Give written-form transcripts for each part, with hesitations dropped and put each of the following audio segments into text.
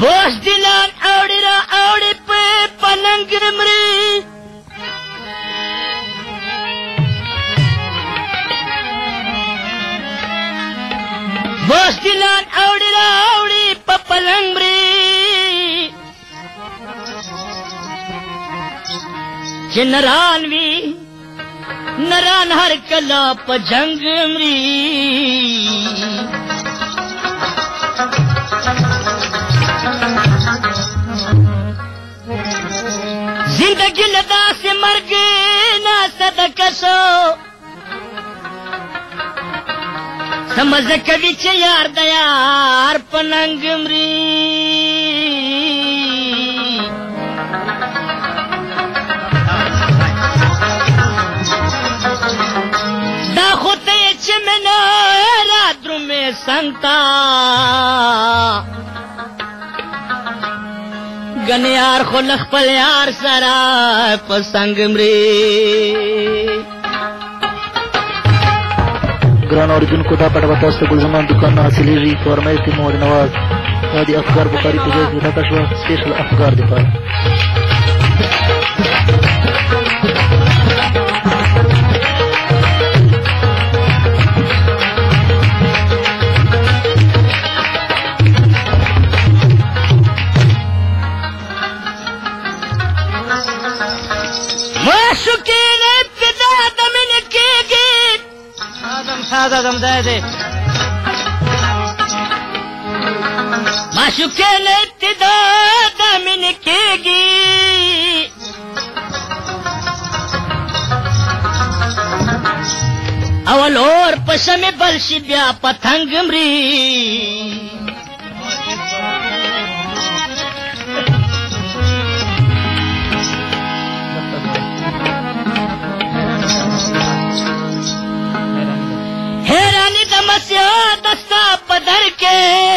بوس دلان اوڑی را اوڑی پہ پلنگ مری بوس دلان اوڑی را اوڑی پہ پلنگ مری چه نران وی نران ہر کلا پہ جنگ مری زندگی لدا سے مرگ نہ صدقسو سمجھ کبھی چھ یار دیار پننگ مری دا خوتے چھ منا رادرو میں سنتا گن یار خلق پل یار سرا پسنگ مری گران اوریدن کو دا پڑ بتاست گل زمان دکان حاصلی ری فرمائش تی محمد نواز هذه افکار بخاری په ځای کې راکښ و سپیشل افکار دی پاره آدم دے دے معشوقین ابتدا دامن کے گی اول اور پشم بلشی بیا پتنگ مری مسیا دستا پدر کے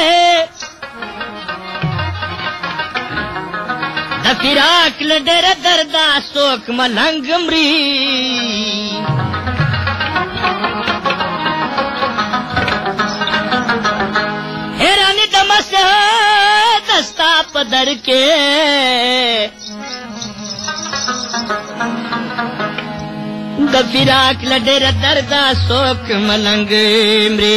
دفراق لڈر دردا سوک ملنگ مری حیرانی دمسیا دستا پدر کے دفراق لڈر دردا سوک ملنگ مری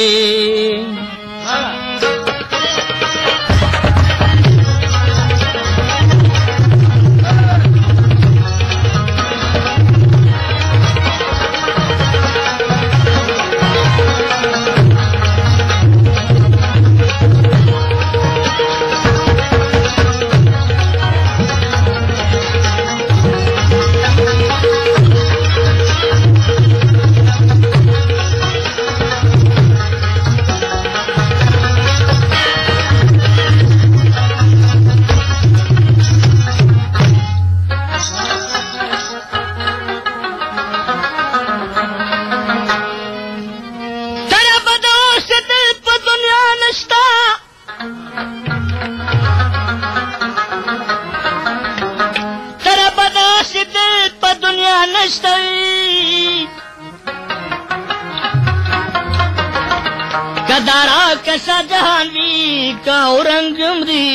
کدارا کسا جہانوی کا اورنگ مری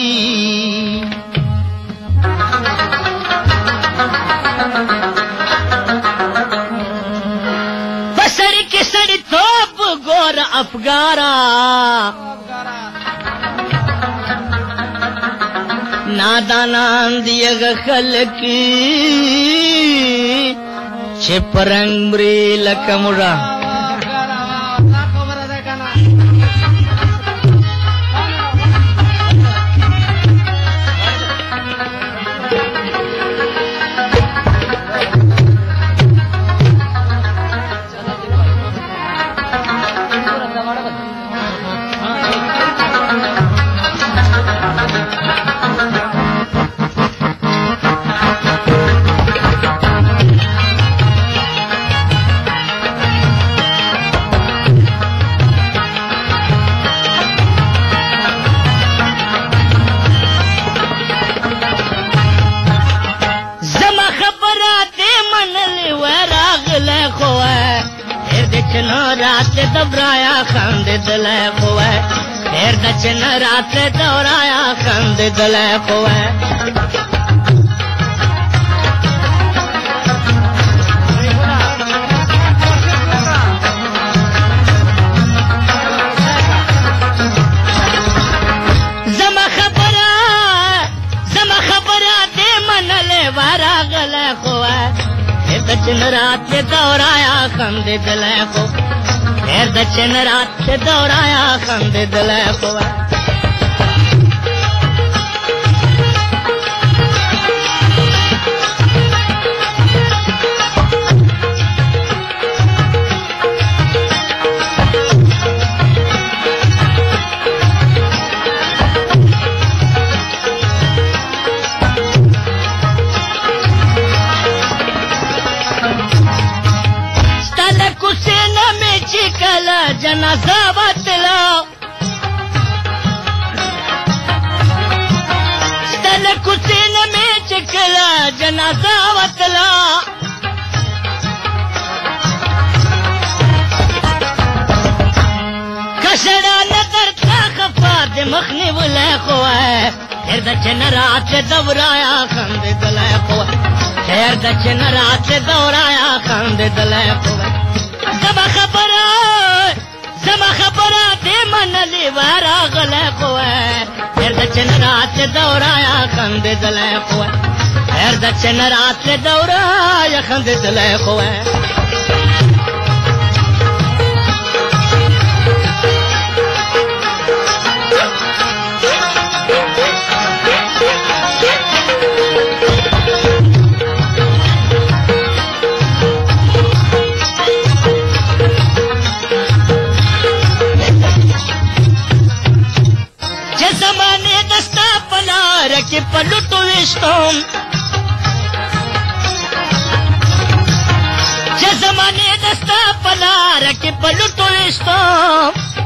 بسری کی سڑی توپ گور افگارا نادانان دیگ خلقی چھپ رنگ مری لکمڑا رات دبرایا خاند دل خوے هر د چن رات دورایا خند دل خوه زما خبره دې منلې وراغل خوه هر د چن رات دورایا خند دل خوه هر د چن رات دورایا خند دل خوه کلا جنازه وتلا ستل کوڅین می چکلا جنازه وتلا کشړه نظر تا خفا د مخنی ولا خوه هر د چن رات دورایا خند دل خوه هر د چن رات دورایا خند دل خوه زما خبره دې منلې وراغل خوه هر د چن رات دورایا خند دل خوه هر د چن رات دورایا خند دل خوه رکی پلوٹو وشتم چه زمانی دستا پلا رکی پلوٹو وشتم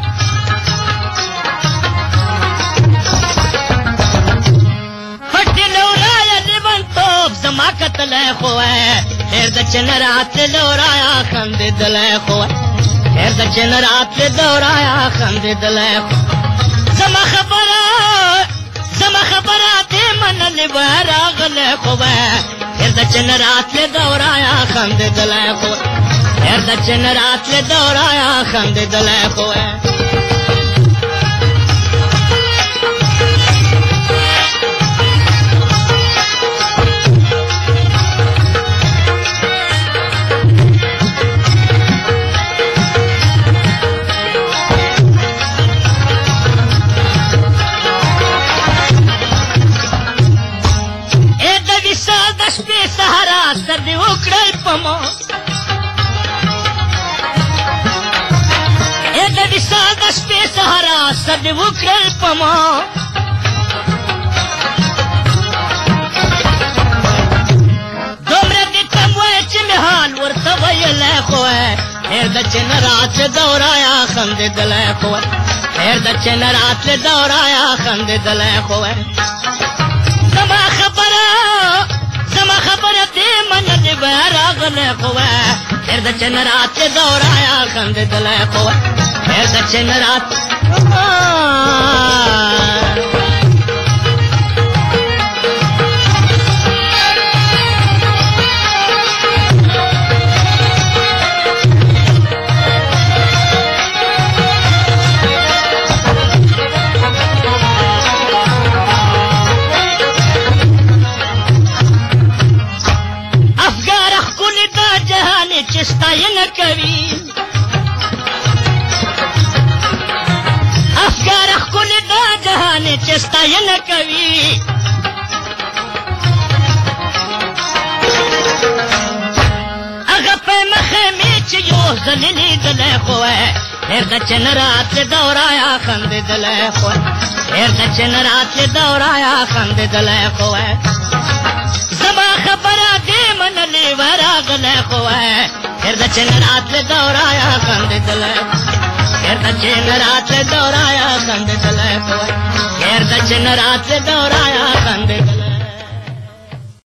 پٹی لورایا لیبن توب زما قتل خوه هر د چن رات لورایا خند دل خوه هر د چن رات لورایا خند دل خوه زما خبره دې منلې وراغل خوه هر د چن رات دورایا خند دل خوه هر د چن رات دورایا خند دل خوه سهارا سر دی وکړای پمو اې د وسال د شپې سهارا سر دی وکړای پمو دومره دې تم وای چې مې حال ورته ویل خوه هر د چن رات دورایا خند دل خوه هر د چن رات دورایا خند دل خوه زما خبره دې منلې وراغل خوه هر د چن رات دورایا خند دل خوه هر د چن رات چستاین کوي افکار خپل دا جهان چستاین کوي هغه په مخه می چې یو ځلې دل خوه هر د چن رات دورایا خند دل خوه هر د چن رات دورایا خند دل خوه زما خبره دې منلې وراغل خوه هر د چن رات دورایا خند دل هر د چن رات دورایا خند دل خوه هر د چن رات دورایا